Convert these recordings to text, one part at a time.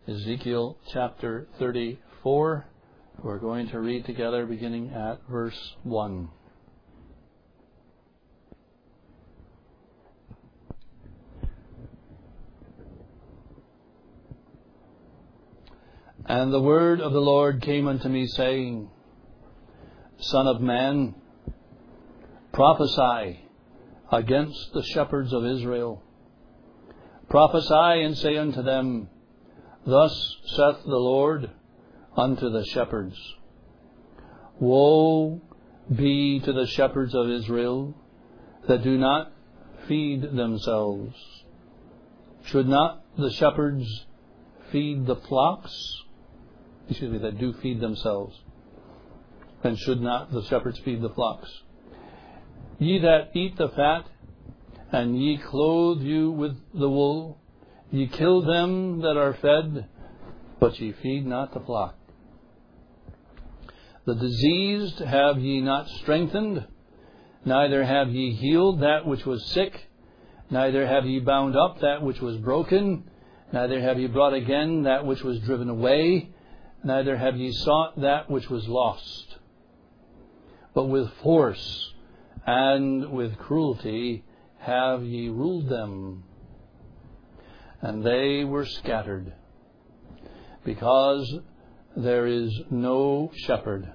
Ezekiel chapter 34. We're going to read together beginning at verse 1. And the word of the Lord came unto me, saying, Son of man, prophesy against the shepherds of Israel. Prophesy and say unto them, Thus saith the Lord unto the shepherds, Woe be to the shepherds of Israel that do not feed themselves. Should not the shepherds feed the flocks? That do feed themselves. And should not the shepherds feed the flocks? Ye that eat the fat, and ye clothe you with the wool, ye kill them that are fed, but ye feed not the flock. The diseased have ye not strengthened, neither have ye healed that which was sick, neither have ye bound up that which was broken, neither have ye brought again that which was driven away, neither have ye sought that which was lost. But with force and with cruelty have ye ruled them. And they were scattered, because there is no shepherd.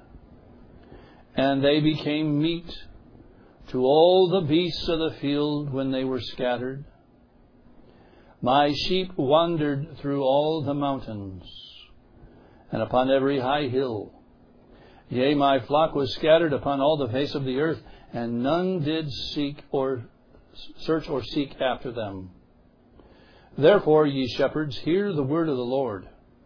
And they became meat to all the beasts of the field when they were scattered. My sheep wandered through all the mountains, and upon every high hill. Yea, my flock was scattered upon all the face of the earth, and none did seek or search or seek after them. Therefore, ye shepherds, hear the word of the Lord.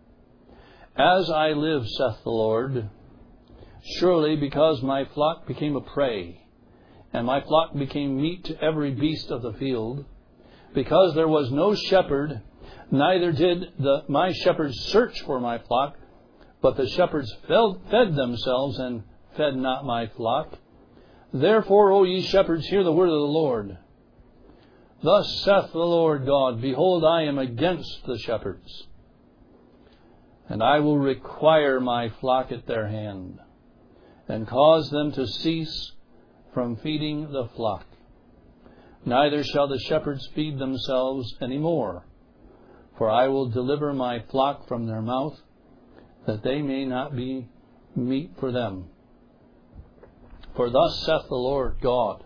As I live, saith the Lord, surely because my flock became a prey, and my flock became meat to every beast of the field, because there was no shepherd, neither did my shepherds search for my flock, but the shepherds fed themselves and fed not my flock. Therefore, O ye shepherds, hear the word of the Lord. Thus saith the Lord God, Behold, I am against the shepherds, and I will require my flock at their hand, and cause them to cease from feeding the flock. Neither shall the shepherds feed themselves any more, for I will deliver my flock from their mouth, that they may not be meat for them. For thus saith the Lord God,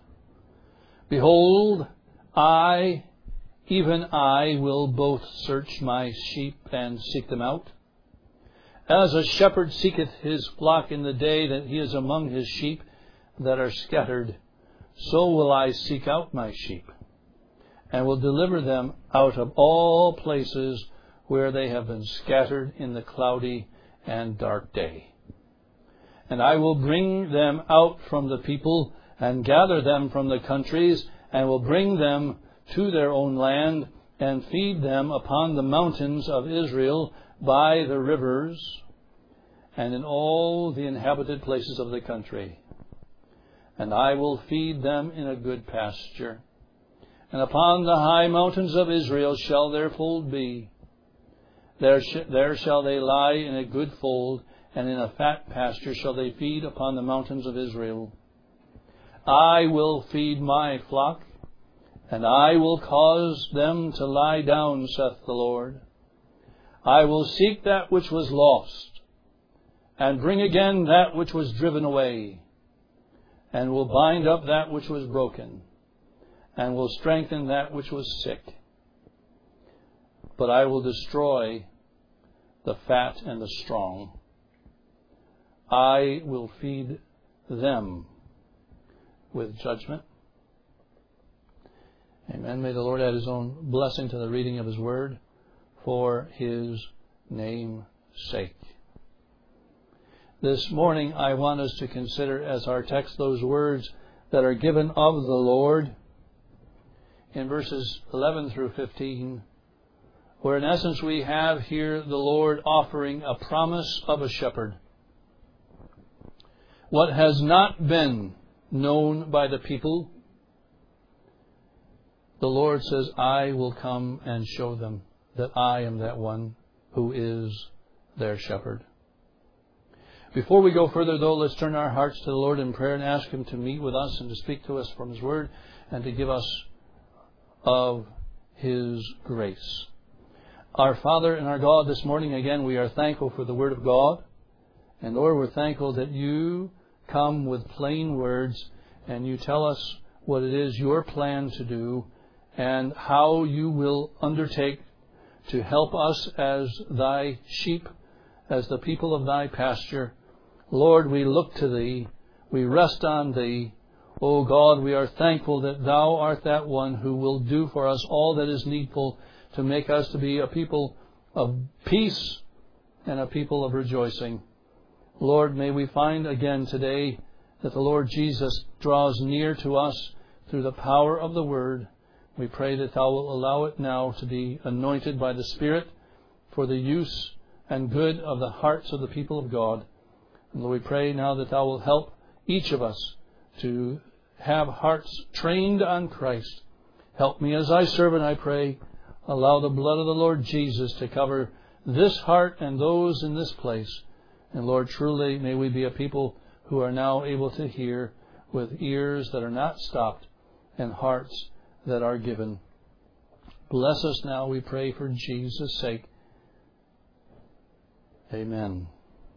Behold, I, even I, will both search my sheep and seek them out. As a shepherd seeketh his flock in the day that he is among his sheep that are scattered, so will I seek out my sheep, and will deliver them out of all places where they have been scattered in the cloudy and dark day. And I will bring them out from the people, and gather them from the countries, and will bring them to their own land, and feed them upon the mountains of Israel, by the rivers, and in all the inhabited places of the country. And I will feed them in a good pasture, and upon the high mountains of Israel shall their fold be. There shall they lie in a good fold, and in a fat pasture shall they feed upon the mountains of Israel. I will feed my flock, and I will cause them to lie down, saith the Lord. I will seek that which was lost, and bring again that which was driven away, and will bind up that which was broken, and will strengthen that which was sick. But I will destroy the fat and the strong. I will feed them with judgment. Amen. May the Lord add His own blessing to the reading of His word for His name's sake. This morning I want us to consider as our text those words that are given of the Lord in verses 11 through 15, where in essence we have here the Lord offering a promise of a shepherd. What has not been known by the people, the Lord says, I will come and show them that I am that one who is their shepherd. Before we go further, though, let's turn our hearts to the Lord in prayer and ask Him to meet with us and to speak to us from His Word and to give us of His grace. Our Father and our God, this morning again we are thankful for the Word of God. And Lord, we're thankful that You come with plain words and You tell us what it is Your plan to do and how You will undertake to help us as Thy sheep, as the people of Thy pasture. Lord, we look to Thee. We rest on Thee. O God, we are thankful that Thou art that one who will do for us all that is needful to make us to be a people of peace and a people of rejoicing. Lord, may we find again today that the Lord Jesus draws near to us through the power of the Word. We pray that Thou will allow it now to be anointed by the Spirit for the use and good of the hearts of the people of God. And Lord, we pray now that Thou will help each of us to have hearts trained on Christ. Help me as Thy servant, I pray. Allow the blood of the Lord Jesus to cover this heart and those in this place. And Lord, truly may we be a people who are now able to hear with ears that are not stopped and hearts that are given. Bless us now, we pray, for Jesus' sake. Amen.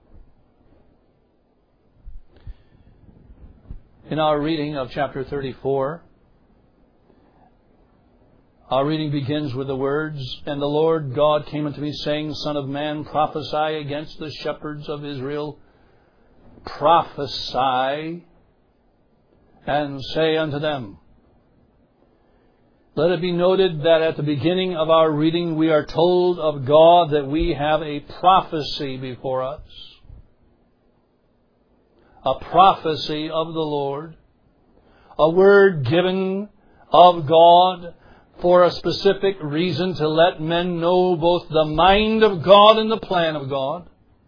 In our reading of chapter 34, our reading begins with the words, "And the Lord God came unto me, saying, Son of man, prophesy against the shepherds of Israel. Prophesy, and say unto them." Let it be noted that at the beginning of our reading we are told of God that we have a prophecy before us. A prophecy of the Lord. A word given of God for a specific reason to let men know both the mind of God and the plan of God.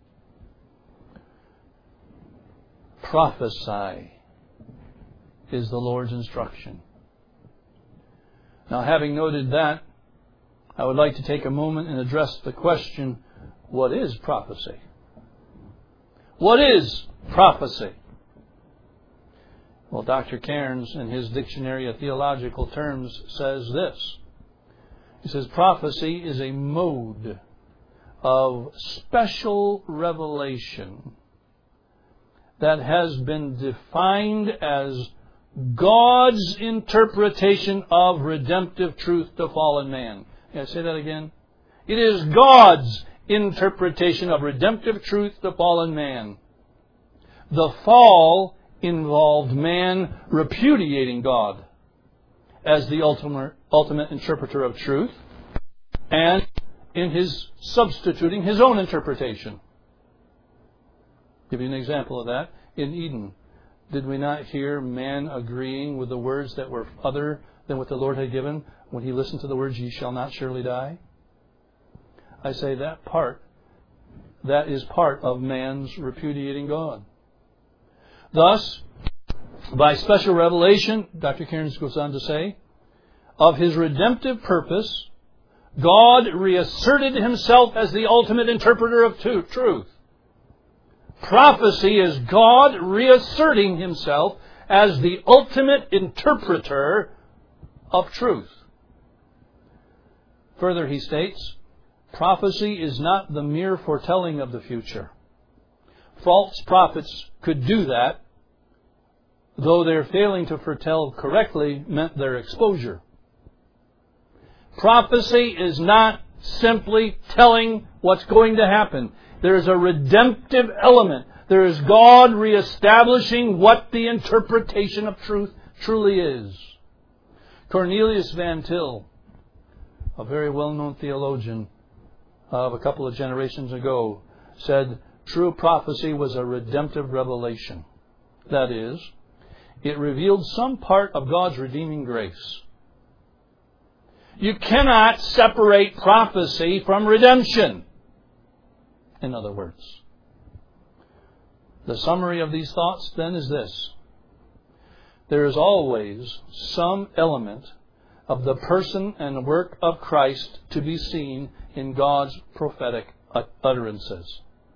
Prophesy is the Lord's instruction. Now, having noted that, I would like to take a moment and address the question, what is prophecy? What is prophecy? Well, Dr. Cairns, in his Dictionary of Theological Terms, says this. He says, prophecy is a mode of special revelation that has been defined as God's interpretation of redemptive truth to fallen man. Can I say that again? It is God's interpretation of redemptive truth to fallen man. The fall involved man repudiating God as the ultimate interpreter of truth and in his substituting his own interpretation. I'll give you an example of that. In Eden, did we not hear man agreeing with the words that were other than what the Lord had given when he listened to the words, "Ye shall not surely die"? I say that is part of man's repudiating God. Thus, by special revelation, Dr. Cairns goes on to say, of His redemptive purpose, God reasserted Himself as the ultimate interpreter of truth. Prophecy is God reasserting Himself as the ultimate interpreter of truth. Further, he states, prophecy is not the mere foretelling of the future. False prophets could do that, though their failing to foretell correctly meant their exposure. Prophecy is not simply telling what's going to happen. There is a redemptive element. There is God reestablishing what the interpretation of truth truly is. Cornelius Van Til, a very well-known theologian of a couple of generations ago, said true prophecy was a redemptive revelation. That is, it revealed some part of God's redeeming grace. You cannot separate prophecy from redemption. In other words, the summary of these thoughts then is this. There is always some element of the person and work of Christ to be seen in God's prophetic utterances.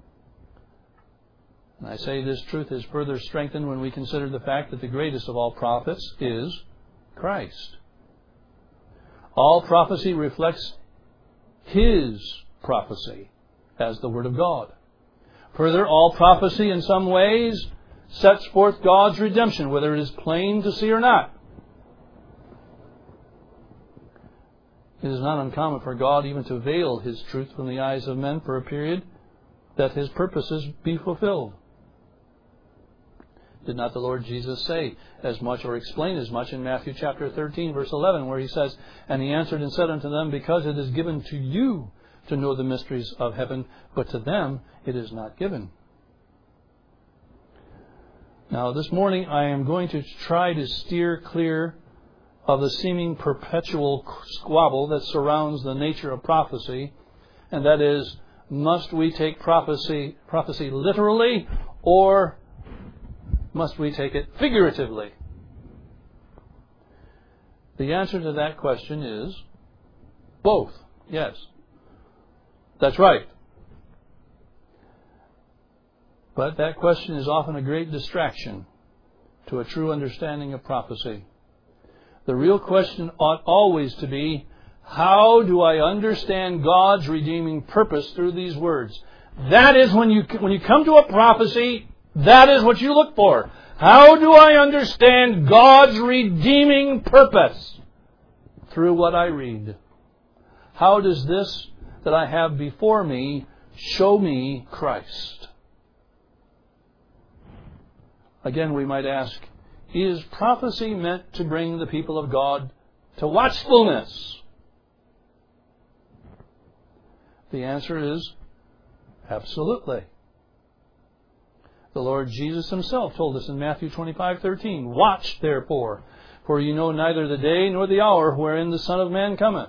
And I say this truth is further strengthened when we consider the fact that the greatest of all prophets is Christ. All prophecy reflects His prophecy as the Word of God. Further, all prophecy in some ways sets forth God's redemption, whether it is plain to see or not. It is not uncommon for God even to veil His truth from the eyes of men for a period that His purposes be fulfilled. Did not the Lord Jesus say as much or explain as much in Matthew chapter 13, verse 11, where He says, "And He answered and said unto them, Because it is given to you to know the mysteries of heaven, but to them it is not given." Now, this morning I am going to try to steer clear of the seeming perpetual squabble that surrounds the nature of prophecy, and that is, must we take prophecy literally, or must we take it figuratively? The answer to that question is both. Yes. That's right. But that question is often a great distraction to a true understanding of prophecy. The real question ought always to be, how do I understand God's redeeming purpose through these words? That is when you come to a prophecy, that is what you look for. How do I understand God's redeeming purpose through what I read? How does this that I have before me show me Christ? Again, we might ask, is prophecy meant to bring the people of God to watchfulness? The answer is absolutely. The Lord Jesus Himself told us in Matthew 25:13, "Watch therefore, for you know neither the day nor the hour wherein the Son of Man cometh."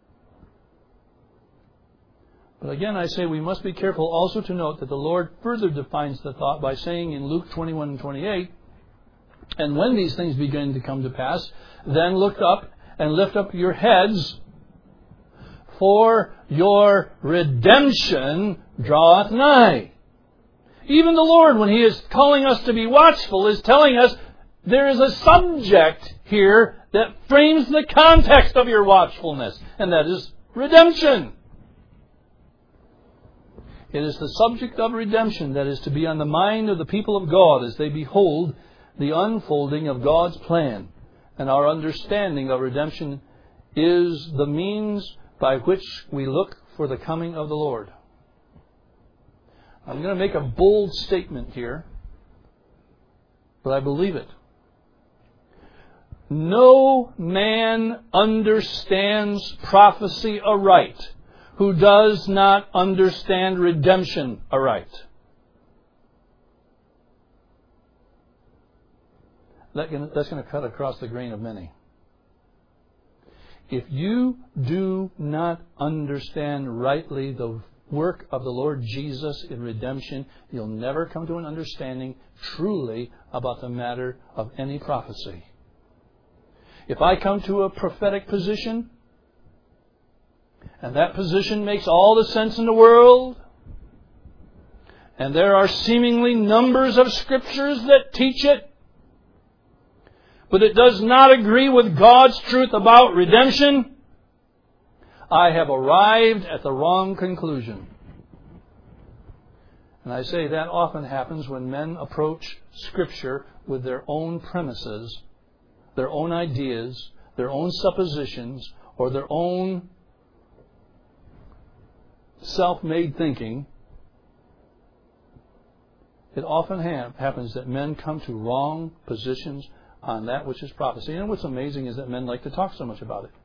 But again, I say we must be careful also to note that the Lord further defines the thought by saying in Luke 21:28, "And when these things begin to come to pass, then look up and lift up your heads, for your redemption draweth nigh." Even the Lord, when He is calling us to be watchful, is telling us there is a subject here that frames the context of your watchfulness, and that is redemption. It is the subject of redemption that is to be on the mind of the people of God as they behold the unfolding of God's plan. And our understanding of redemption is the means by which we look for the coming of the Lord. I'm going to make a bold statement here, but I believe it. No man understands prophecy aright who does not understand redemption aright. That's going to cut across the grain of many. If you do not understand rightly the work of the Lord Jesus in redemption, you'll never come to an understanding truly about the matter of any prophecy. If I come to a prophetic position, and that position makes all the sense in the world, and there are seemingly numbers of scriptures that teach it, but it does not agree with God's truth about redemption, I have arrived at the wrong conclusion. And I say that often happens when men approach Scripture with their own premises, their own ideas, their own suppositions, or their own self-made thinking. It often happens that men come to wrong positions on that which is prophecy. And what's amazing is that men like to talk so much about it.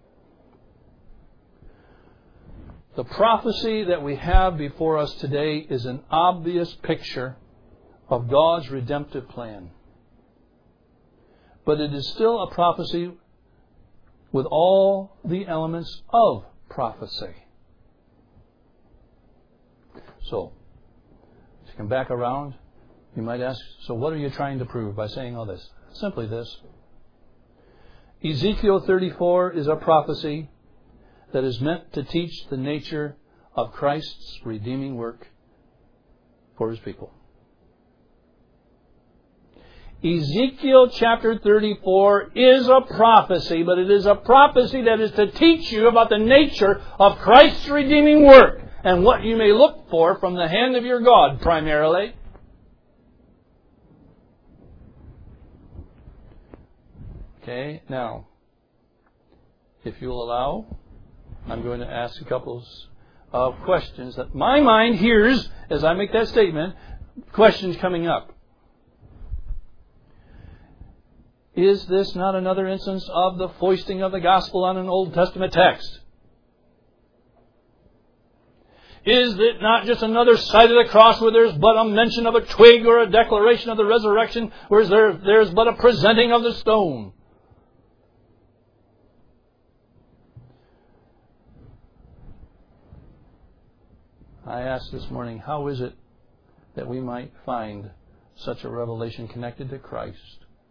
The prophecy that we have before us today is an obvious picture of God's redemptive plan. But it is still a prophecy with all the elements of prophecy. So, to come back around, you might ask, so what are you trying to prove by saying all this? Simply this. Ezekiel 34 is a prophecy that is meant to teach the nature of Christ's redeeming work for His people. Ezekiel chapter 34 is a prophecy, but it is a prophecy that is to teach you about the nature of Christ's redeeming work and what you may look for from the hand of your God primarily. Okay, now, if you'll allow, I'm going to ask a couple of questions that my mind hears as I make that statement, questions coming up. Is this not another instance of the foisting of the gospel on an Old Testament text? Is it not just another side of the cross where there's but a mention of a twig or a declaration of the resurrection, whereas there's but a presenting of the stone? I asked this morning, how is it that we might find such a revelation connected to Christ?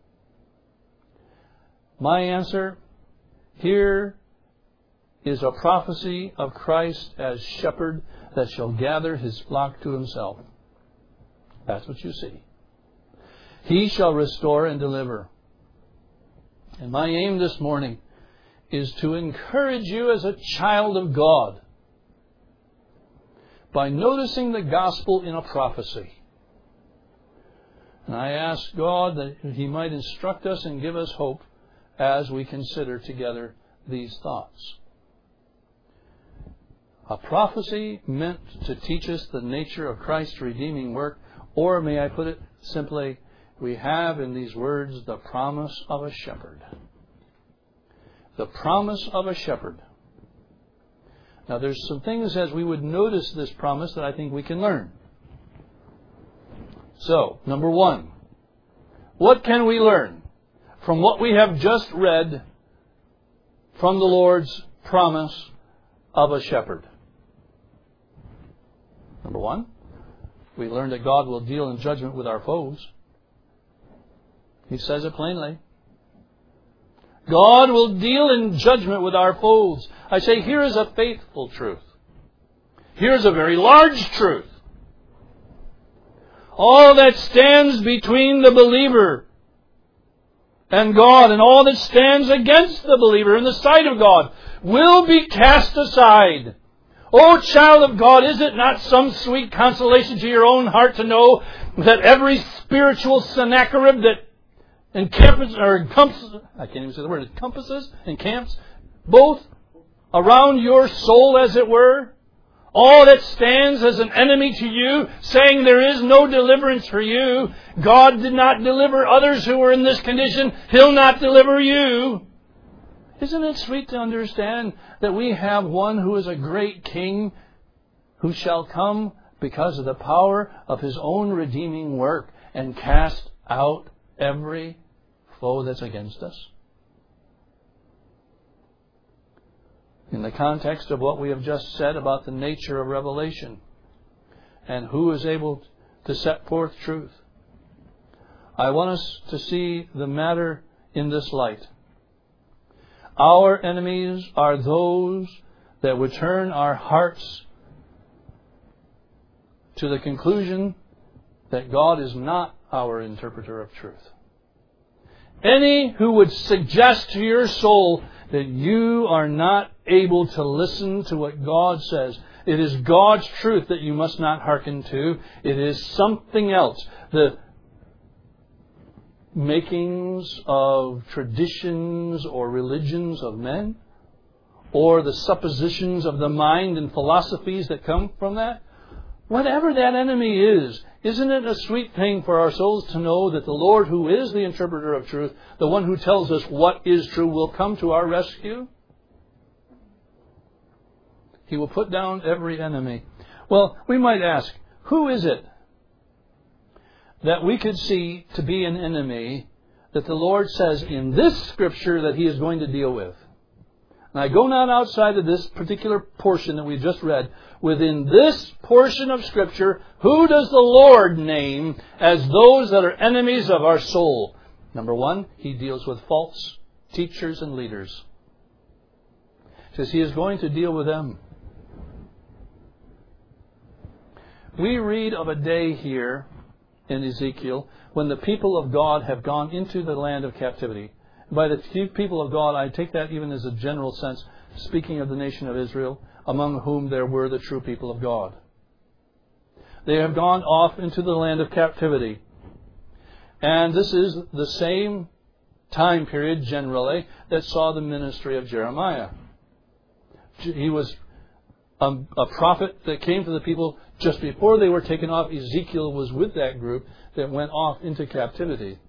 My answer, here is a prophecy of Christ as shepherd that shall gather His flock to Himself. That's what you see. He shall restore and deliver. And my aim this morning is to encourage you as a child of God by noticing the gospel in a prophecy. And I ask God that He might instruct us and give us hope as we consider together these thoughts. A prophecy meant to teach us the nature of Christ's redeeming work, or may I put it simply, we have in these words the promise of a shepherd. The promise of a shepherd. Now there's some things as we would notice this promise that I think we can learn. So, number one, what can we learn from what we have just read from the Lord's promise of a shepherd? Number one, we learn that God will deal in judgment with our foes. He says it plainly. God will deal in judgment with our foes. I say, here is a faithful truth. Here is a very large truth. All that stands between the believer and God, and all that stands against the believer in the sight of God, will be cast aside. Oh, child of God, is it not some sweet consolation to your own heart to know that every spiritual Sennacherib that encompasses, encamps, both around your soul, as it were, all that stands as an enemy to you, saying there is no deliverance for you. God did not deliver others who were in this condition. He'll not deliver you. Isn't it sweet to understand that we have one who is a great king who shall come because of the power of His own redeeming work and cast out every foe that's against us? In the context of what we have just said about the nature of revelation and who is able to set forth truth, I want us to see the matter in this light. Our enemies are those that would turn our hearts to the conclusion that God is not our interpreter of truth. Any who would suggest to your soul that you are not able to listen to what God says. It is God's truth that you must not hearken to. It is something else. The makings of traditions or religions of men, or the suppositions of the mind and philosophies that come from that. Whatever that enemy is, isn't it a sweet thing for our souls to know that the Lord, who is the interpreter of truth, the one who tells us what is true, will come to our rescue? He will put down every enemy. Well, we might ask, who is it that we could see to be an enemy that the Lord says in this Scripture that He is going to deal with? And I go not outside of this particular portion that we just read. Within this portion of Scripture, who does the Lord name as those that are enemies of our soul? Number one, He deals with false teachers and leaders. He says He is going to deal with them. We read of a day here in Ezekiel when the people of God have gone into the land of captivity. By the people of God, I take that even as a general sense, speaking of the nation of Israel, among whom there were the true people of God. They have gone off into the land of captivity. And this is the same time period, generally, that saw the ministry of Jeremiah. He was a prophet that came to the people just before they were taken off. Ezekiel was with that group that went off into captivity.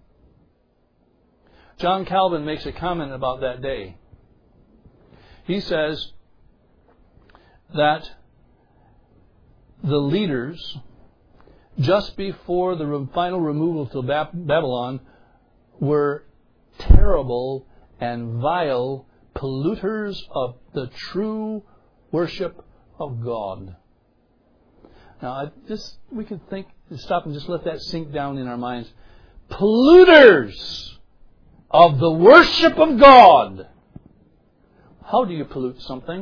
John Calvin makes a comment about that day. He says that the leaders, just before the final removal to Babylon, were terrible and vile polluters of the true worship of God. Now, we could stop and just let that sink down in our minds. Polluters of the worship of God. How do you pollute something?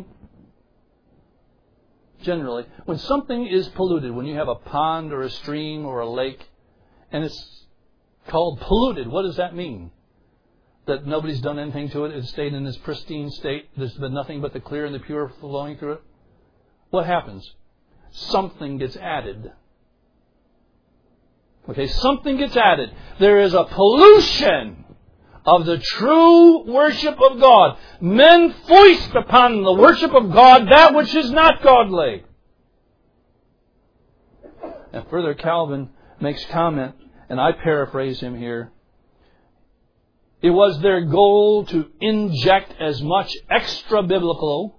Generally, when something is polluted, when you have a pond or a stream or a lake, and it's called polluted, what does that mean? That nobody's done anything to it, it's stayed in this pristine state, there's been nothing but the clear and the pure flowing through it? What happens? Something gets added. Okay, something gets added. There is a pollution of the true worship of God. Men foist upon the worship of God that which is not godly. And further, Calvin makes comment, and I paraphrase him here. It was their goal to inject as much extra-biblical,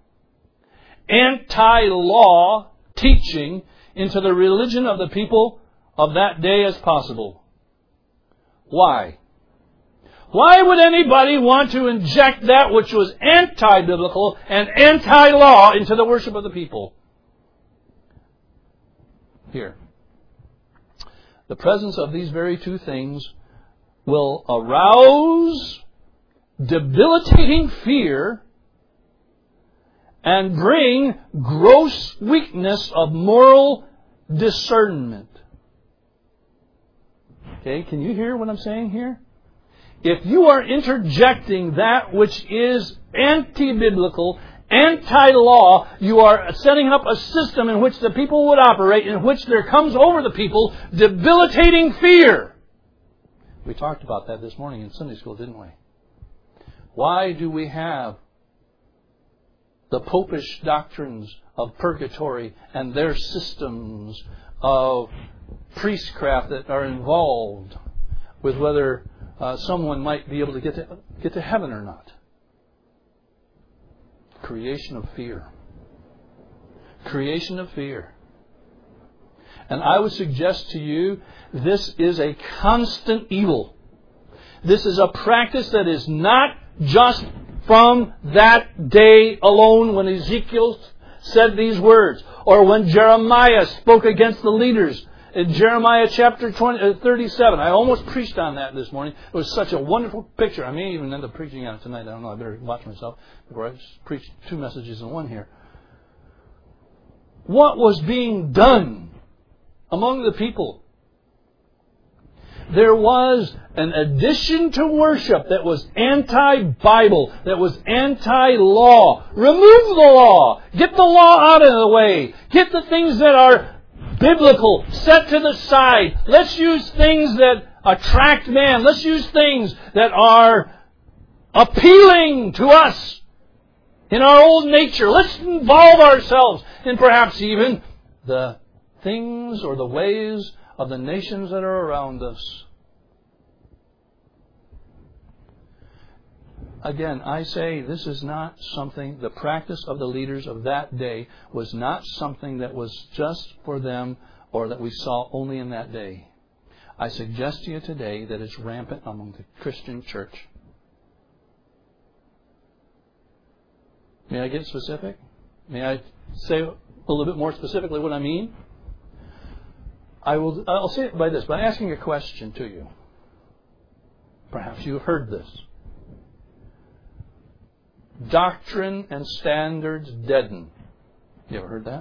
anti-law teaching into the religion of the people of that day as possible. Why? Why would anybody want to inject that which was anti-biblical and anti-law into the worship of the people? Here. The presence of these very two things will arouse debilitating fear and bring gross weakness of moral discernment. Okay, can you hear what I'm saying here? If you are interjecting that which is anti-biblical, anti-law, you are setting up a system in which the people would operate, in which there comes over the people debilitating fear. We talked about that this morning in Sunday school, didn't we? Why do we have the popish doctrines of purgatory and their systems of priestcraft that are involved with whether someone might be able to get to heaven or not? Creation of fear. Creation of fear. And I would suggest to you, this is a constant evil. This is a practice that is not just from that day alone when Ezekiel said these words, or when Jeremiah spoke against the leaders in Jeremiah chapter 37. I almost preached on that this morning. It was such a wonderful picture. I may even end up preaching on it tonight. I don't know. I better watch myself before I preach two messages in one here. What was being done among the people? There was an addition to worship that was anti-Bible, that was anti-law. Remove the law. Get the law out of the way. Get the things that are biblical set to the side. Let's use things that attract man. Let's use things that are appealing to us in our old nature. Let's involve ourselves in perhaps even the things or the ways of the nations that are around us. Again, I say this is not something, the practice of the leaders of that day was not something that was just for them or that we saw only in that day. I suggest to you today that it's rampant among the Christian church. May I get specific? May I say a little bit more specifically what I mean? I'll say it by this, by asking a question to you. Perhaps you've heard this. doctrine and standards deaden. You ever heard that?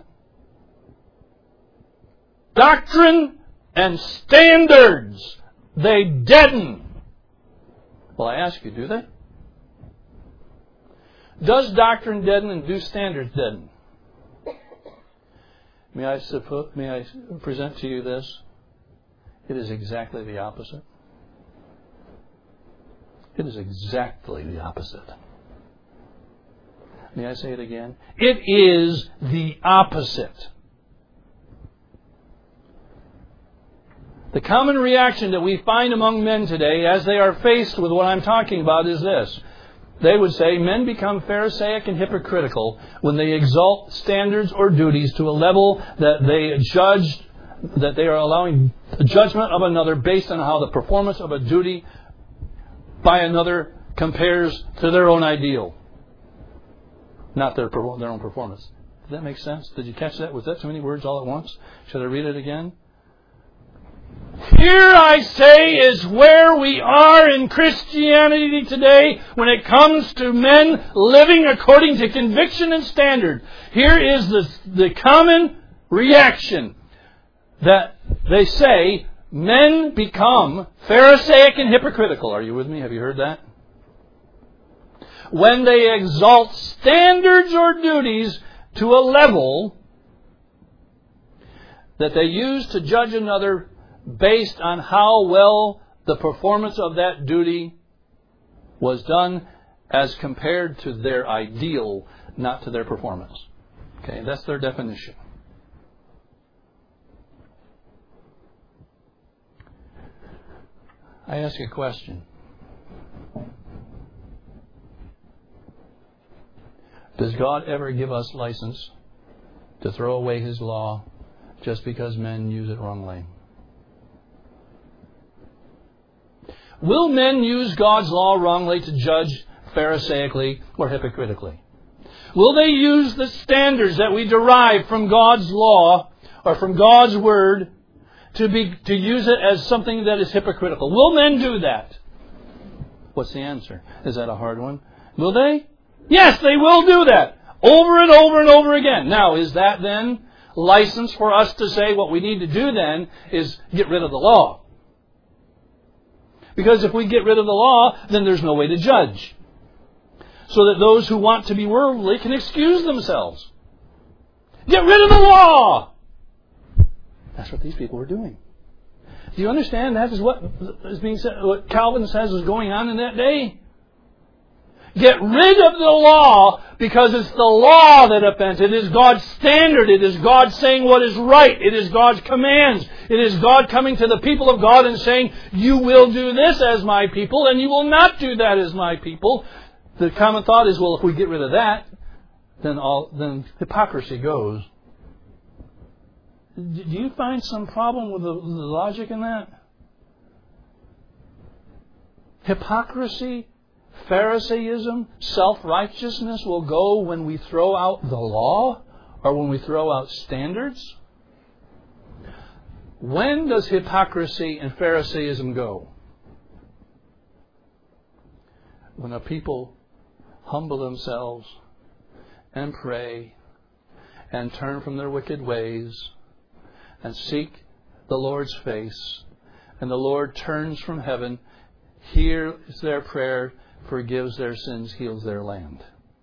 Doctrine and standards, they deaden. Well, I ask you, do they? Does doctrine deaden and do standards deaden? May I present to you this? It is exactly the opposite. It is exactly the opposite. May I say it again? It is the opposite. The common reaction that we find among men today as they are faced with what I'm talking about is this. They would say men become Pharisaic and hypocritical when they exalt standards or duties to a level that they are allowing the judgment of another based on how the performance of a duty by another compares to their own ideal. Not their own performance. Does that make sense? Did you catch that? Was that too many words all at once? Should I read it again? Here, I say, is where we are in Christianity today when it comes to men living according to conviction and standard. Here is the common reaction that they say men become Pharisaic and hypocritical. Are you with me? Have you heard that? When they exalt standards or duties to a level that they use to judge another based on how well the performance of that duty was done as compared to their ideal, not to their performance. Okay, that's their definition. I ask you a question. Does God ever give us license to throw away His law just because men use it wrongly? Will men use God's law wrongly to judge Pharisaically or hypocritically? Will they use the standards that we derive from God's law or from God's Word to use it as something that is hypocritical? Will men do that? What's the answer? Is that a hard one? Will they? Yes, they will do that. Over and over and over again. Now, is that then license for us to say what we need to do then is get rid of the law? Because if we get rid of the law, then there's no way to judge. So that those who want to be worldly can excuse themselves. Get rid of the law! That's what these people were doing. Do you understand? That is what is being said, what Calvin says was going on in that day. Get rid of the law because it's the law that offends. It is God's standard. It is God saying what is right. It is God's commands. It is God coming to the people of God and saying, you will do this as my people and you will not do that as my people. The common thought is, well, if we get rid of that, then hypocrisy goes. Do you find some problem with the logic in that? Hypocrisy, Pharisaism, self-righteousness will go when we throw out the law or when we throw out standards? When does hypocrisy and Pharisaism go? When a people humble themselves and pray and turn from their wicked ways and seek the Lord's face, and the Lord turns from heaven, hears their prayer, forgives their sins, heals their land.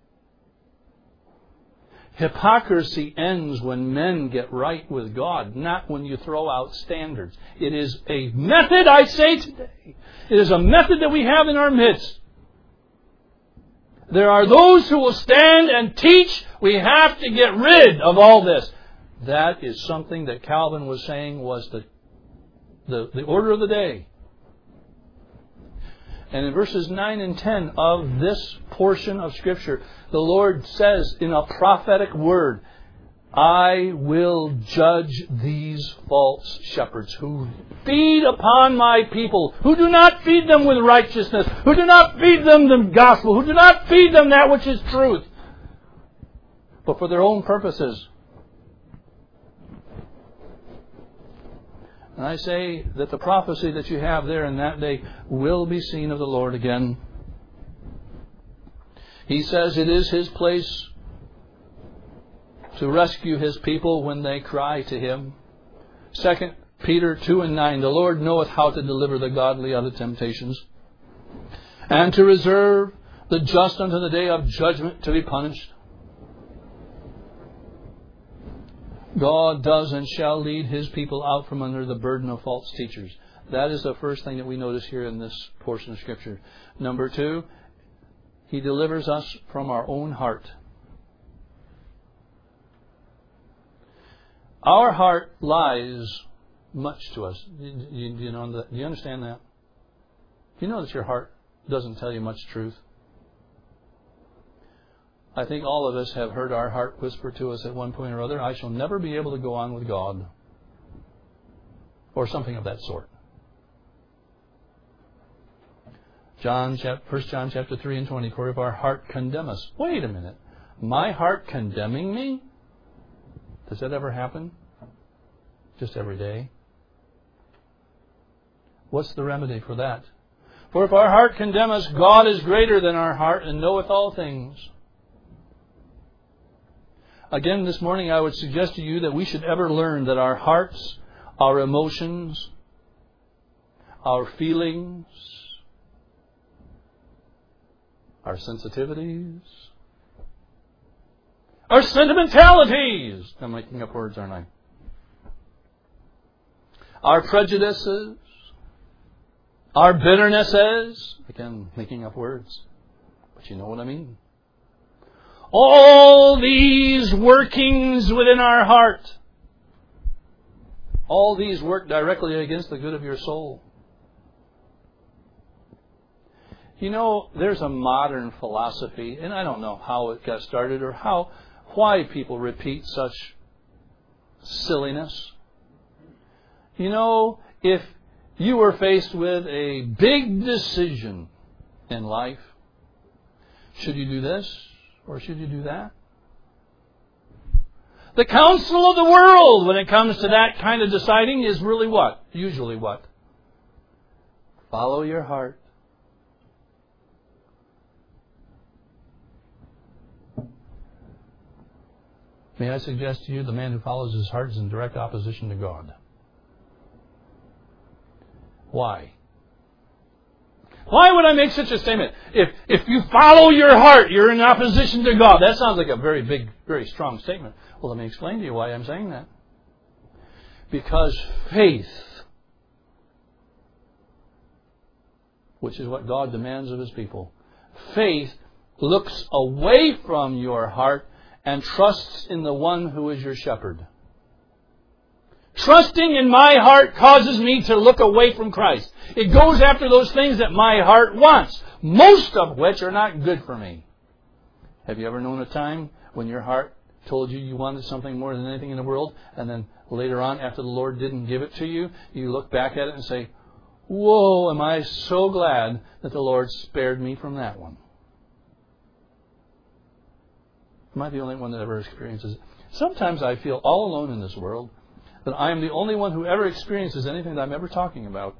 Hypocrisy ends when men get right with God, not when you throw out standards. It is a method, I say today. It is a method that we have in our midst. There are those who will stand and teach we have to get rid of all this. That is something that Calvin was saying was the order of the day. And in verses 9 and 10 of this portion of Scripture, the Lord says in a prophetic word, I will judge these false shepherds who feed upon my people, who do not feed them with righteousness, who do not feed them the gospel, who do not feed them that which is truth, but for their own purposes. And I say that the prophecy that you have there in that day will be seen of the Lord again. He says it is His place to rescue His people when they cry to Him. 2 Peter 2:9, the Lord knoweth how to deliver the godly out of temptations, and to reserve the just unto the day of judgment to be punished. God does and shall lead His people out from under the burden of false teachers. That is the first thing that we notice here in this portion of Scripture. Number 2, He delivers us from our own heart. Our heart lies much to us. Do you understand that? You know that your heart doesn't tell you much truth. I think all of us have heard our heart whisper to us at one point or other, I shall never be able to go on with God. Or something of that sort. 1 John chapter 3 and 20, for if our heart condemn us. Wait a minute. My heart condemning me? Does that ever happen? Just every day? What's the remedy for that? For if our heart condemn us, God is greater than our heart and knoweth all things. Again, this morning I would suggest to you that we should ever learn that our hearts, our emotions, our feelings, our sensitivities, our sentimentalities. I'm making up words, aren't I? Our prejudices, our bitternesses. Again, making up words. But you know what I mean. All these workings within our heart, all these work directly against the good of your soul. You know, there's a modern philosophy, and I don't know how it got started or why people repeat such silliness. You know, if you were faced with a big decision in life, should you do this or should you do that? The counsel of the world when it comes to that kind of deciding is really what? Usually what? Follow your heart. May I suggest to you, the man who follows his heart is in direct opposition to God. Why? Why would I make such a statement? If you follow your heart, you're in opposition to God. That sounds like a very big, very strong statement. Well, let me explain to you why I'm saying that. Because faith, which is what God demands of His people, faith looks away from your heart and trusts in the one who is your shepherd. Trusting in my heart causes me to look away from Christ. It goes after those things that my heart wants, most of which are not good for me. Have you ever known a time when your heart told you you wanted something more than anything in the world, and then later on, after the Lord didn't give it to you, you look back at it and say, whoa, am I so glad that the Lord spared me from that one? Am I the only one that ever experiences it? Sometimes I feel all alone in this world, that I am the only one who ever experiences anything that I'm ever talking about.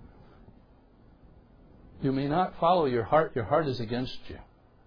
You may not follow your heart. Your heart is against you.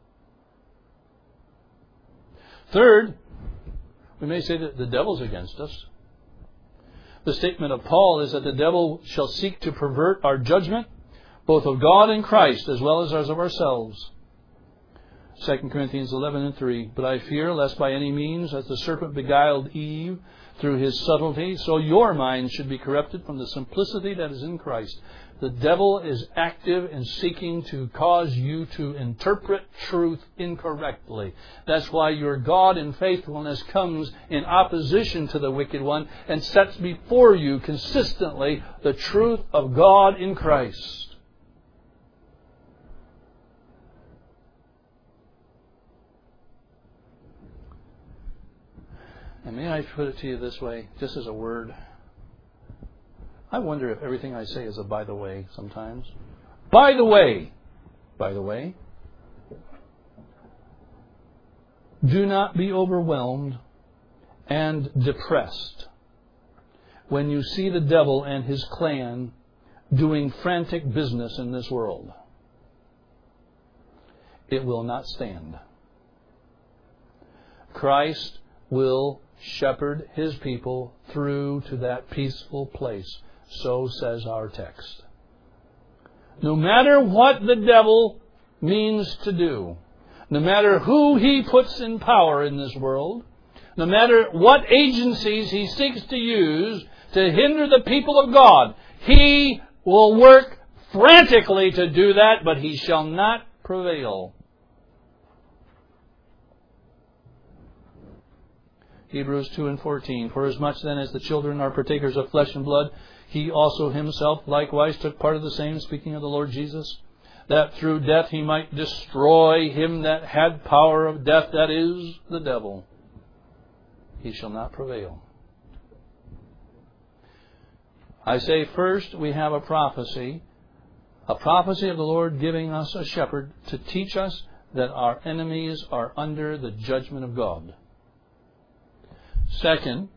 Third, we may say that the devil's against us. The statement of Paul is that the devil shall seek to pervert our judgment, both of God and Christ, as well as of ourselves. 2 Corinthians 11:3, but I fear lest by any means, as the serpent beguiled Eve through his subtlety, so your mind should be corrupted from the simplicity that is in Christ. The devil is active in seeking to cause you to interpret truth incorrectly. That's why your God in faithfulness comes in opposition to the wicked one and sets before you consistently the truth of God in Christ. And may I put it to you this way, just as a word. I wonder if everything I say is a by the way sometimes. By the way, do not be overwhelmed and depressed when you see the devil and his clan doing frantic business in this world. it will not stand. Christ will shepherd His people through to that peaceful place. So says our text. No matter what the devil means to do, no matter who he puts in power in this world, no matter what agencies he seeks to use to hinder the people of God, he will work frantically to do that, but he shall not prevail. Hebrews 2:14. For as much then as the children are partakers of flesh and blood, He also Himself likewise took part of the same, speaking of the Lord Jesus, that through death He might destroy him that had power of death, that is, the devil. He shall not prevail. I say first we have a prophecy of the Lord giving us a shepherd to teach us that our enemies are under the judgment of God. Second,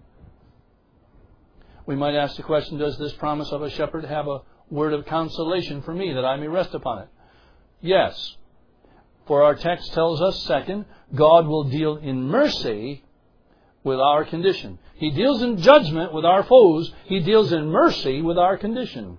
we might ask the question, does this promise of a shepherd have a word of consolation for me that I may rest upon it? Yes. For our text tells us, second, God will deal in mercy with our condition. He deals in judgment with our foes. He deals in mercy with our condition.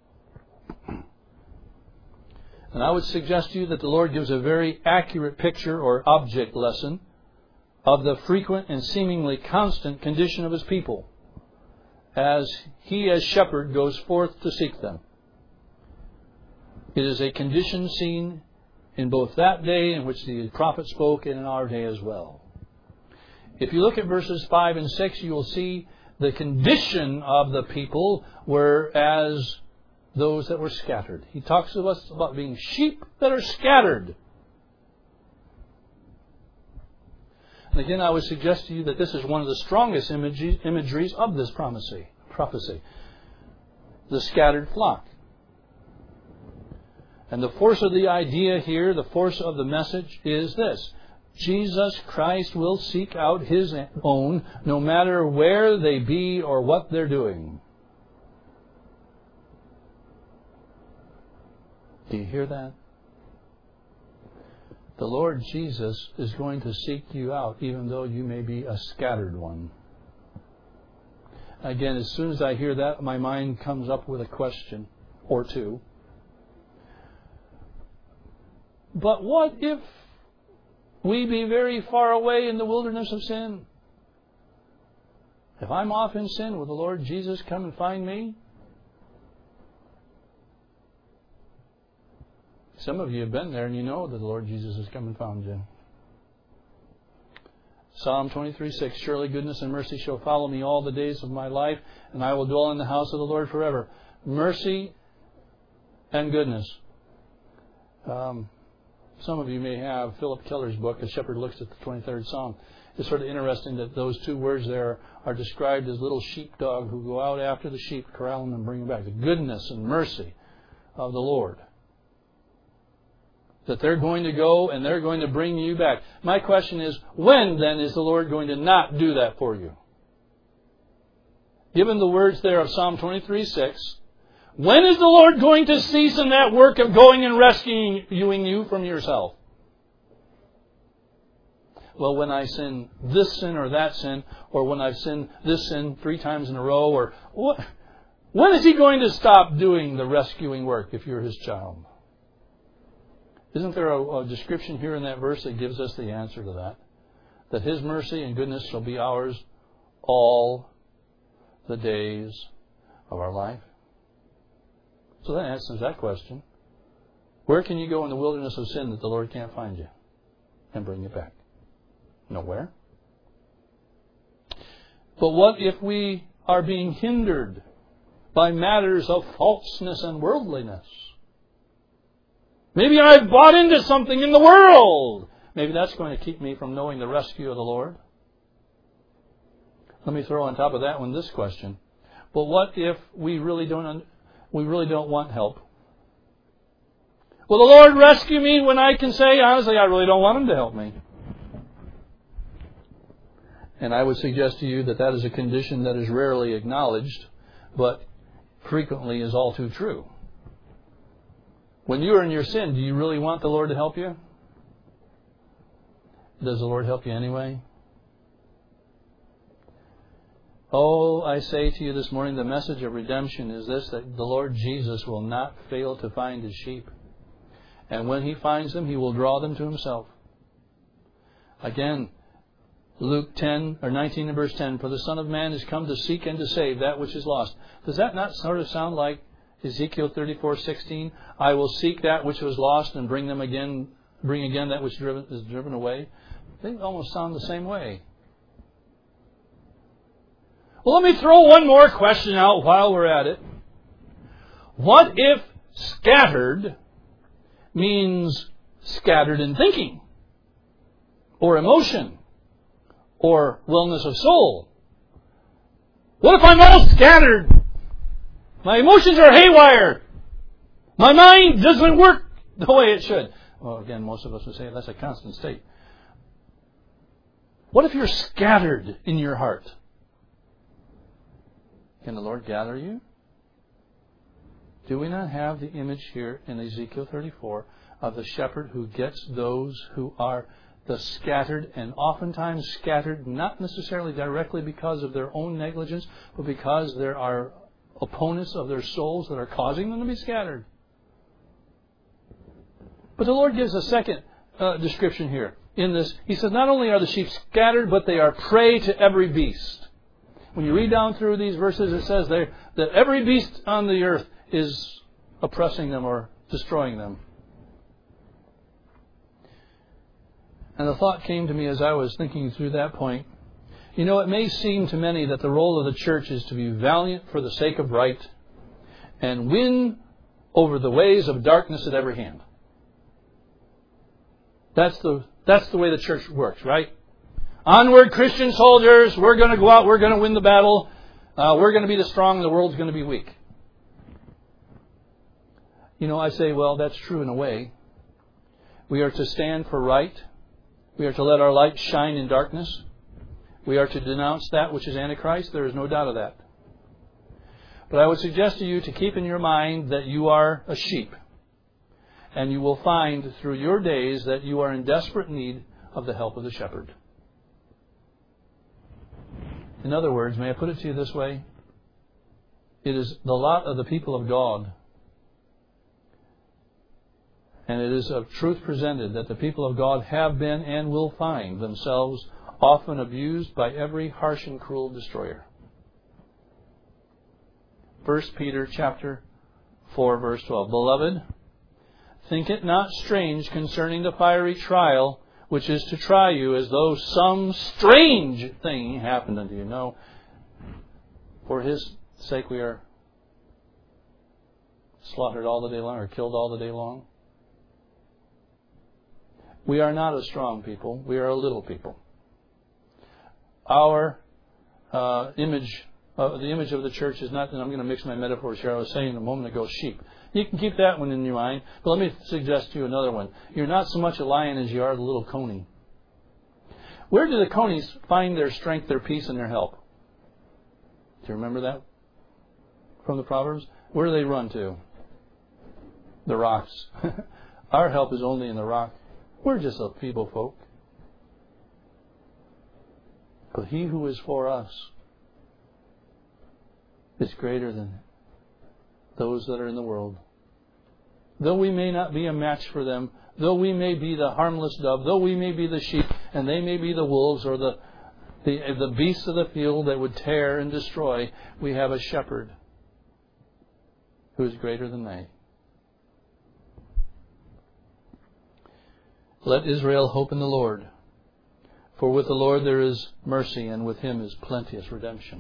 And I would suggest to you that the Lord gives a very accurate picture or object lesson of the frequent and seemingly constant condition of His people as He as shepherd goes forth to seek them. It is a condition seen in both that day in which the prophet spoke and in our day as well. If you look at verses 5 and 6, you will see the condition of the people were as those that were scattered. He talks to us about being sheep that are scattered. And again, I would suggest to you that this is one of the strongest imageries of this prophecy. The scattered flock. And the force of the idea here, the force of the message is this. Jesus Christ will seek out His own no matter where they be or what they're doing. Do you hear that? The Lord Jesus is going to seek you out even though you may be a scattered one. Again, as soon as I hear that, my mind comes up with a question or two. But what if we be very far away in the wilderness of sin? If I'm off in sin, will the Lord Jesus come and find me? Some of you have been there and you know that the Lord Jesus has come and found you. Psalm 23:6, surely goodness and mercy shall follow me all the days of my life, and I will dwell in the house of the Lord forever. Mercy and goodness. Some of you may have Philip Keller's book, A Shepherd Looks at the 23rd Psalm. It's sort of interesting that those two words there are described as little sheepdog who go out after the sheep, corral them and bring them back. The goodness and mercy of the Lord. That they're going to go and they're going to bring you back. My question is, when then is the Lord going to not do that for you? Given the words there of Psalm 23:6, when is the Lord going to cease in that work of going and rescuing you from yourself? Well, when I sin this sin or that sin, or when I've sinned this sin 3 times in a row, or what? When is He going to stop doing the rescuing work if you're His child? Isn't there a description here in that verse that gives us the answer to that? That His mercy and goodness shall be ours all the days of our life. So that answers that question. Where can you go in the wilderness of sin that the Lord can't find you and bring you back? Nowhere. But what if we are being hindered by matters of falseness and worldliness? Maybe I've bought into something in the world. Maybe that's going to keep me from knowing the rescue of the Lord. Let me throw on top of that one this question. But what if we really don't want help? Will the Lord rescue me when I can say, honestly, I really don't want Him to help me? And I would suggest to you that that is a condition that is rarely acknowledged, but frequently is all too true. When you are in your sin, do you really want the Lord to help you? does the Lord help you anyway? Oh, I say to you this morning, the message of redemption is this, that the Lord Jesus will not fail to find His sheep. And when He finds them, He will draw them to Himself. Again, Luke 10 or 19 and verse 10, for the Son of Man is come to seek and to save that which is lost. Does that not sort of sound like Ezekiel 34:16? I will seek that which was lost and bring again that which is driven away. They almost sound the same way. Well, let me throw one more question out while we're at it. What if scattered means scattered in thinking, or emotion, or wellness of soul? What if I'm all scattered? My emotions are haywire. My mind doesn't work the way it should. Well, again, most of us would say that's a constant state. What if you're scattered in your heart? Can the Lord gather you? Do we not have the image here in Ezekiel 34 of the shepherd who gets those who are the scattered, and oftentimes scattered not necessarily directly because of their own negligence, but because there are opponents of their souls that are causing them to be scattered? But the Lord gives a second description here in this. He says not only are the sheep scattered, but they are prey to every beast. When you read down through these verses, it says there that every beast on the earth is oppressing them or destroying them. And the thought came to me as I was thinking through that point. You know, it may seem to many that the role of the church is to be valiant for the sake of right and win over the ways of darkness at every hand. That's the way the church works, right? Onward, Christian soldiers, we're going to go out, we're going to win the battle, we're going to be the strong, the world's going to be weak. You know, I say, well, that's true in a way. We are to stand for right. We are to let our light shine in darkness. We are to denounce that which is Antichrist. There is no doubt of that. But I would suggest to you to keep in your mind that you are a sheep. And you will find through your days that you are in desperate need of the help of the shepherd. In other words, may I put it to you this way? It is the lot of the people of God, and it is of truth presented that the people of God have been and will find themselves often abused by every harsh and cruel destroyer. 1 Peter chapter 4, verse 12. Beloved, think it not strange concerning the fiery trial which is to try you, as though some strange thing happened unto you. No, for His sake we are slaughtered all the day long, or killed all the day long. We are not a strong people. We are a little people. Our image, the image of the church is not, and I'm going to mix my metaphors here, I was saying a moment ago, sheep. You can keep that one in your mind. But let me suggest to you another one. You're not so much a lion as you are the little coney. Where do the conies find their strength, their peace, and their help? Do you remember that from the Proverbs? Where do they run to? The rocks. Our help is only in the rock. We're just a feeble folk. But He who is for us is greater than those that are in the world. Though we may not be a match for them, though we may be the harmless dove, though we may be the sheep, and they may be the wolves or the beasts of the field that would tear and destroy, we have a shepherd who is greater than they. Let Israel hope in the Lord, for with the Lord there is mercy, and with Him is plenteous redemption.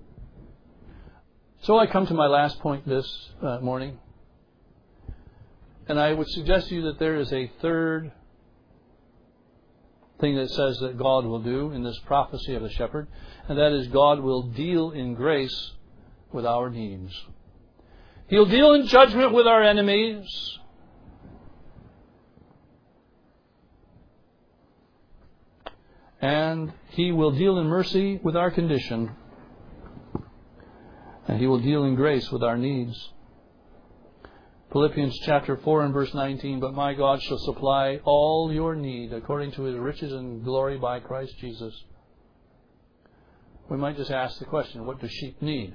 So I come to my last point this morning. And I would suggest to you that there is a third thing that says that God will do in this prophecy of the shepherd. And that is God will deal in grace with our needs. He'll deal in judgment with our enemies. And He will deal in mercy with our condition. And He will deal in grace with our needs. Philippians chapter 4 and verse 19, but my God shall supply all your need according to His riches and glory by Christ Jesus. We might just ask the question, what do sheep need?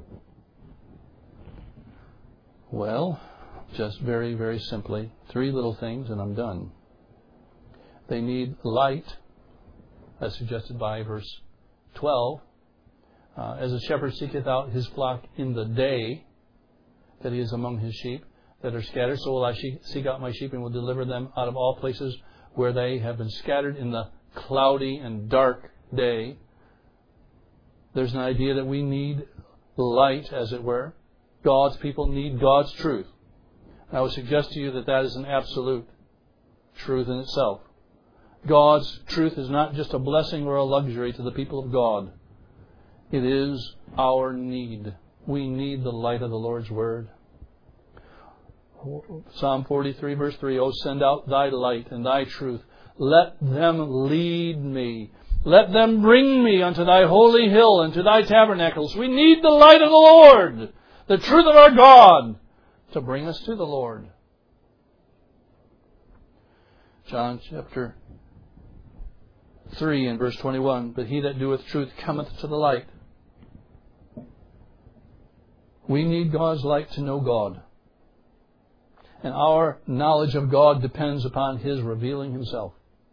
Well, just very, very simply, 3 little things and I'm done. They need light, as suggested by verse 12. As a shepherd seeketh out his flock in the day that he is among his sheep that are scattered, so will I seek out my sheep and will deliver them out of all places where they have been scattered in the cloudy and dark day. There's an idea that we need light, as it were. God's people need God's truth. I would suggest to you that that is an absolute truth in itself. God's truth is not just a blessing or a luxury to the people of God. It is our need. We need the light of the Lord's Word. Psalm 43 verse 3, O send out thy light and thy truth. Let them lead me. Let them bring me unto thy holy hill and to thy tabernacles. We need the light of the Lord, the truth of our God, to bring us to the Lord. John chapter 3 and verse 21, but he that doeth truth cometh to the light. We need God's light to know God. And our knowledge of God depends upon His revealing Himself.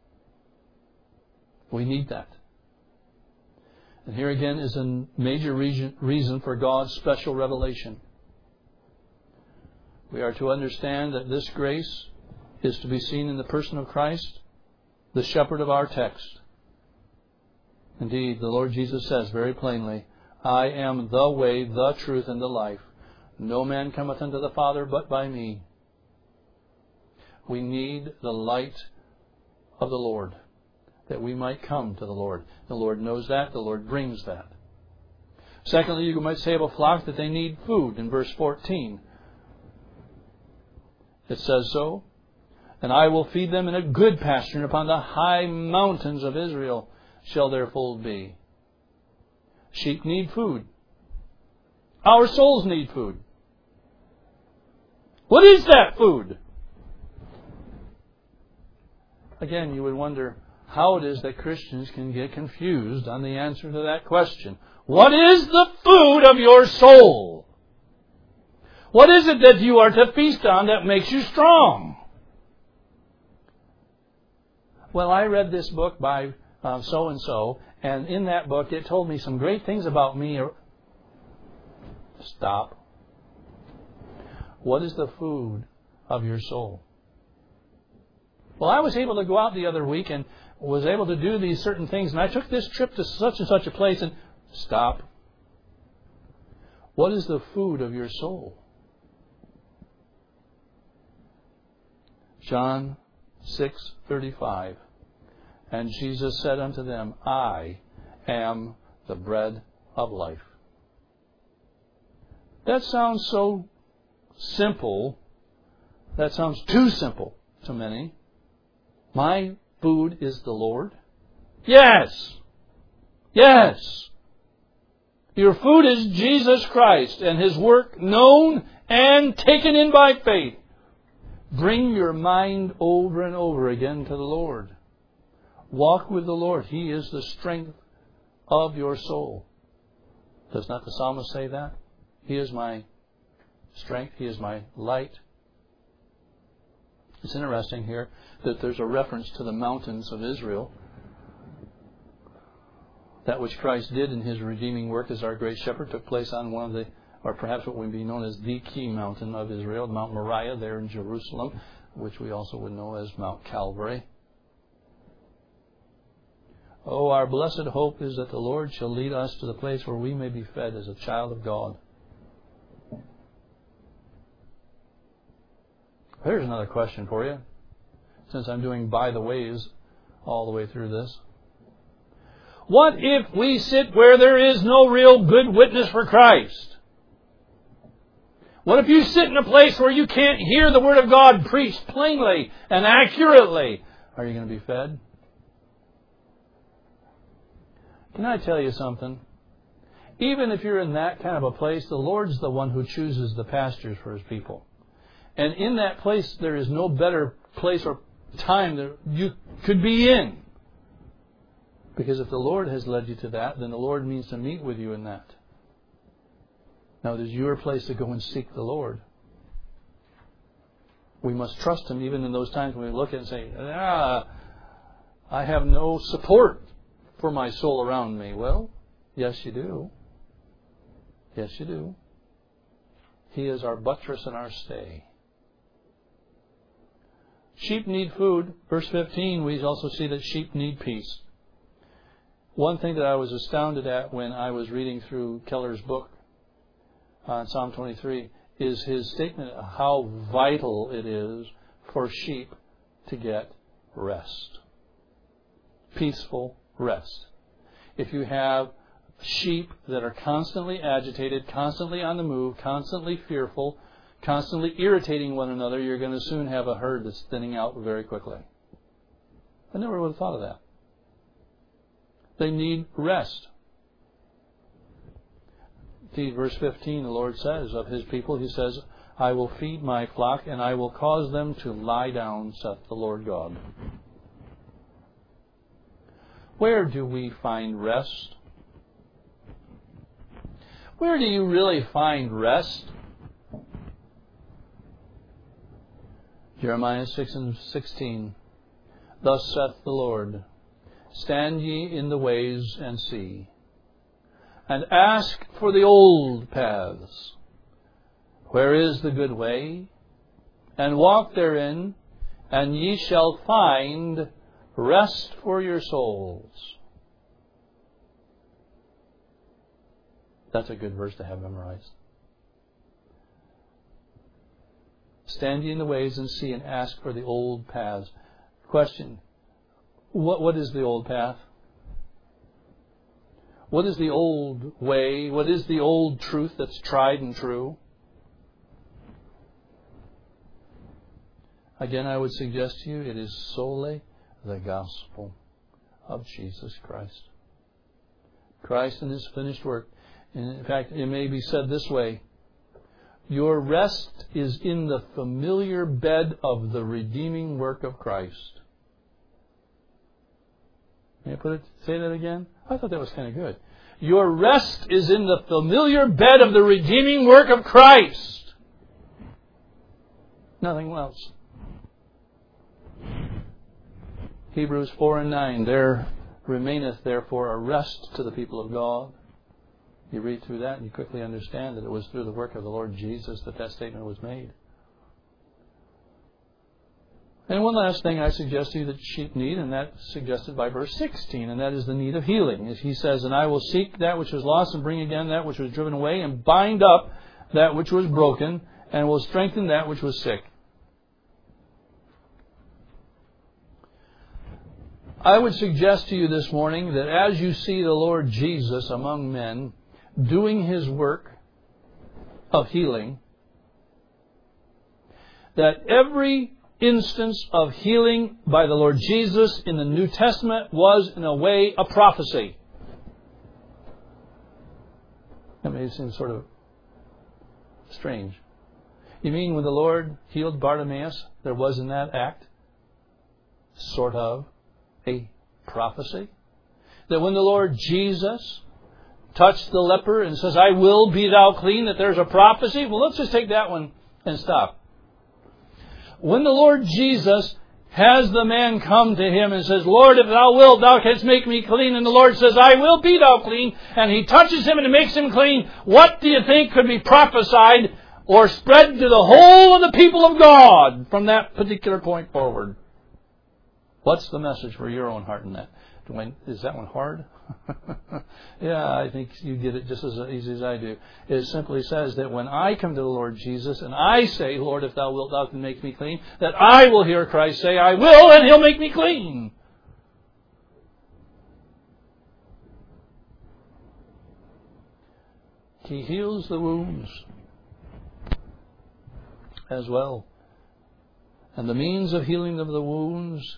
We need that. And here again is a major reason for God's special revelation. We are to understand that this grace is to be seen in the person of Christ, the shepherd of our text. Indeed, the Lord Jesus says very plainly, I am the way, the truth, and the life. No man cometh unto the Father but by me. We need the light of the Lord, that we might come to the Lord. The Lord knows that. The Lord brings that. Secondly, you might say of a flock that they need food in verse 14. It says so. And I will feed them in a good pasture, and upon the high mountains of Israel shall their fold be. Sheep need food. Our souls need food. What is that food? Again, you would wonder how it is that Christians can get confused on the answer to that question. What is the food of your soul? What is it that you are to feast on that makes you strong? Well, I read this book by so-and-so, and in that book it told me some great things about me. Stop. What is the food of your soul? Well, I was able to go out the other week and was able to do these certain things, and I took this trip to such and such a place, and stop. What is the food of your soul? John 6:35. And Jesus said unto them, I am the bread of life. That sounds so simple. That sounds too simple to many. My food is the Lord? Yes. Yes. Your food is Jesus Christ and His work known and taken in by faith. Bring your mind over and over again to the Lord. Walk with the Lord. He is the strength of your soul. Does not the psalmist say that? He is my strength. He is my light. It's interesting here that there's a reference to the mountains of Israel. That which Christ did in His redeeming work as our great shepherd took place on one of the, or perhaps what would be known as the key mountain of Israel, Mount Moriah there in Jerusalem, which we also would know as Mount Calvary. Oh, our blessed hope is that the Lord shall lead us to the place where we may be fed as a child of God. Here's another question for you, since I'm doing by the ways all the way through this. What if we sit where there is no real good witness for Christ? What if you sit in a place where you can't hear the Word of God preached plainly and accurately? Are you going to be fed? Can I tell you something? Even if you're in that kind of a place, the Lord's the one who chooses the pastures for His people. And in that place, there is no better place or time that you could be in. Because if the Lord has led you to that, then the Lord means to meet with you in that. Now, it is your place to go and seek the Lord. We must trust Him even in those times when we look at it and say, I have no support for my soul around me. Well, yes, you do. Yes, you do. He is our buttress and our stay. Sheep need food. Verse 15, we also see that sheep need peace. One thing that I was astounded at when I was reading through Keller's book on Psalm 23 is his statement of how vital it is for sheep to get rest. Peaceful rest. If you have sheep that are constantly agitated, constantly on the move, constantly fearful, constantly irritating one another, you're going to soon have a herd that's thinning out very quickly. I never would have thought of that. They need rest. See, verse 15, the Lord says of His people, He says, I will feed my flock and I will cause them to lie down, saith the Lord God. Where do we find rest? Where do you really find rest? Jeremiah 6:16. Thus saith the Lord, stand ye in the ways and see, and ask for the old paths, where is the good way, and walk therein, and ye shall find rest for your souls. That's a good verse to have memorized. Stand ye in the ways and see, and ask for the old paths. Question, what is the old path? What is the old way? What is the old truth that's tried and true? Again, I would suggest to you, it is solely the gospel of Jesus Christ. Christ and His finished work. And in fact, it may be said this way, your rest is in the familiar bed of the redeeming work of Christ. May I say that again? I thought that was kind of good. Your rest is in the familiar bed of the redeeming work of Christ. Nothing else. Hebrews 4:9, there remaineth therefore a rest to the people of God. You read through that and you quickly understand that it was through the work of the Lord Jesus that statement was made. And one last thing I suggest to you that sheep need, and that's suggested by verse 16, and that is the need of healing. As He says, and I will seek that which was lost and bring again that which was driven away, and bind up that which was broken, and will strengthen that which was sick. I would suggest to you this morning that as you see the Lord Jesus among men, doing His work of healing, that every instance of healing by the Lord Jesus in the New Testament was, in a way, a prophecy. That may seem sort of strange. You mean when the Lord healed Bartimaeus, there was in that act sort of a prophecy? That when the Lord Jesus touched the leper and says, I will be thou clean, that there's a prophecy? Well, let's just take that one and stop. When the Lord Jesus has the man come to Him and says, Lord, if thou wilt, thou canst make me clean. And the Lord says, I will be thou clean. And He touches him and makes him clean. What do you think could be prophesied or spread to the whole of the people of God from that particular point forward? What's the message for your own heart in that? Is that one hard? Yeah, I think you get it just as easy as I do. It simply says that when I come to the Lord Jesus and I say, Lord, if thou wilt, thou can make me clean, that I will hear Christ say, I will, and He'll make me clean. He heals the wounds as well. And the means of healing of the wounds,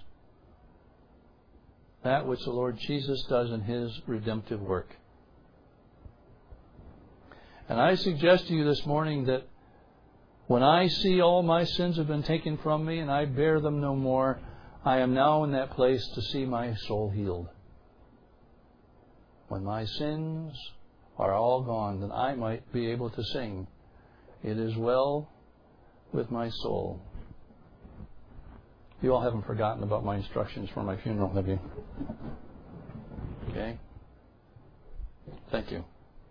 that which the Lord Jesus does in His redemptive work. And I suggest to you this morning that When I see all my sins have been taken from me and I bear them no more, I am now in that place to see my soul healed. When my sins are all gone, then I might be able to sing, "It is well with my soul." You all haven't forgotten about my instructions for my funeral, have you? Okay? Thank you.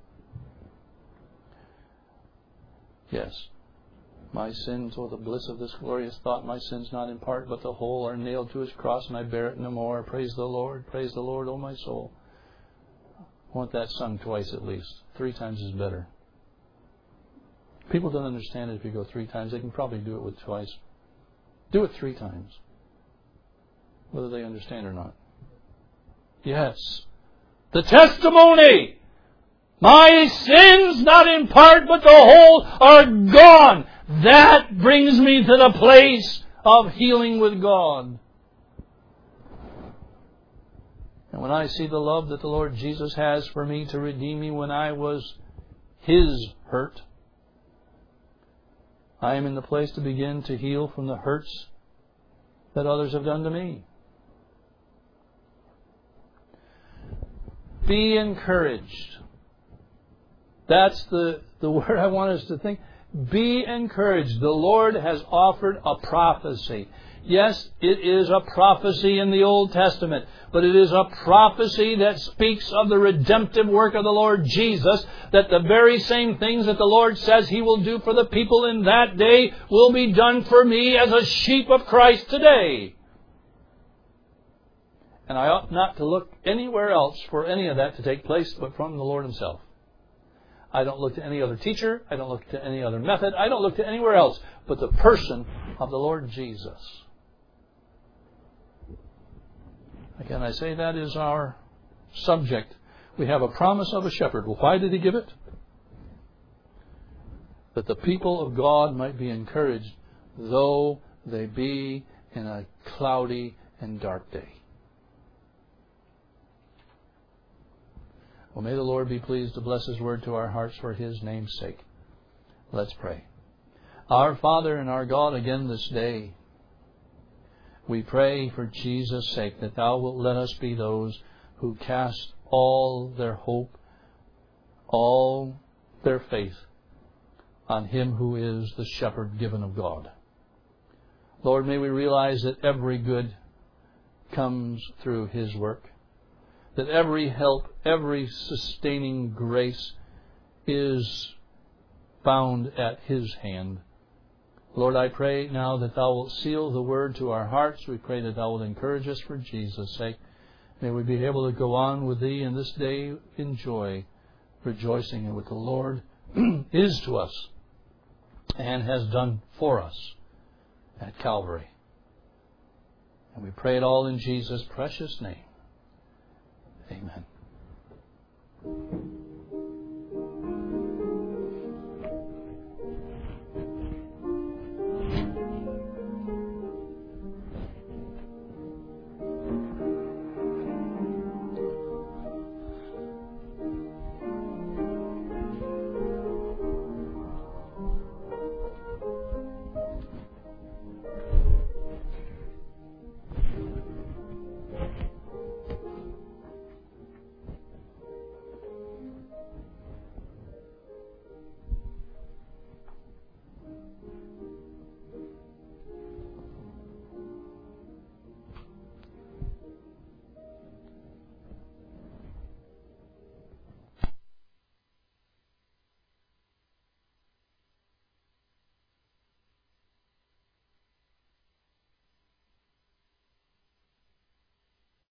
Yes. My sins, oh, the bliss of this glorious thought, my sins not in part but the whole are nailed to His cross, and I bear it no more. Praise the Lord, O my soul. I want that sung twice at least. 3 times is better. People don't understand it if you go 3 times. They can probably do it with twice. Do it 3 times. Whether they understand or not. Yes. The testimony! My sins, not in part but the whole, are gone. That brings me to the place of healing with God. And when I see the love that the Lord Jesus has for me to redeem me when I was His hurt, I am in the place to begin to heal from the hurts that others have done to me. Be encouraged. That's the word I want us to think. Be encouraged. The Lord has offered a prophecy. Yes, it is a prophecy in the Old Testament, but it is a prophecy that speaks of the redemptive work of the Lord Jesus, that the very same things that the Lord says He will do for the people in that day will be done for me as a sheep of Christ today. And I ought not to look anywhere else for any of that to take place but from the Lord Himself. I don't look to any other teacher. I don't look to any other method. I don't look to anywhere else but the person of the Lord Jesus. Again, I say that is our subject. We have a promise of a shepherd. Well, why did He give it? That the people of God might be encouraged, though they be in a cloudy and dark day. Well, may the Lord be pleased to bless His word to our hearts for His name's sake. Let's pray. Our Father and our God, again this day, we pray for Jesus' sake that Thou wilt let us be those who cast all their hope, all their faith on Him who is the shepherd given of God. Lord, may we realize that every good comes through His work, that every help, every sustaining grace is found at His hand. Lord, I pray now that Thou wilt seal the word to our hearts. We pray that Thou wilt encourage us for Jesus' sake. May we be able to go on with Thee in this day in joy, rejoicing in what the Lord is to us and has done for us at Calvary. And we pray it all in Jesus' precious name. Amen.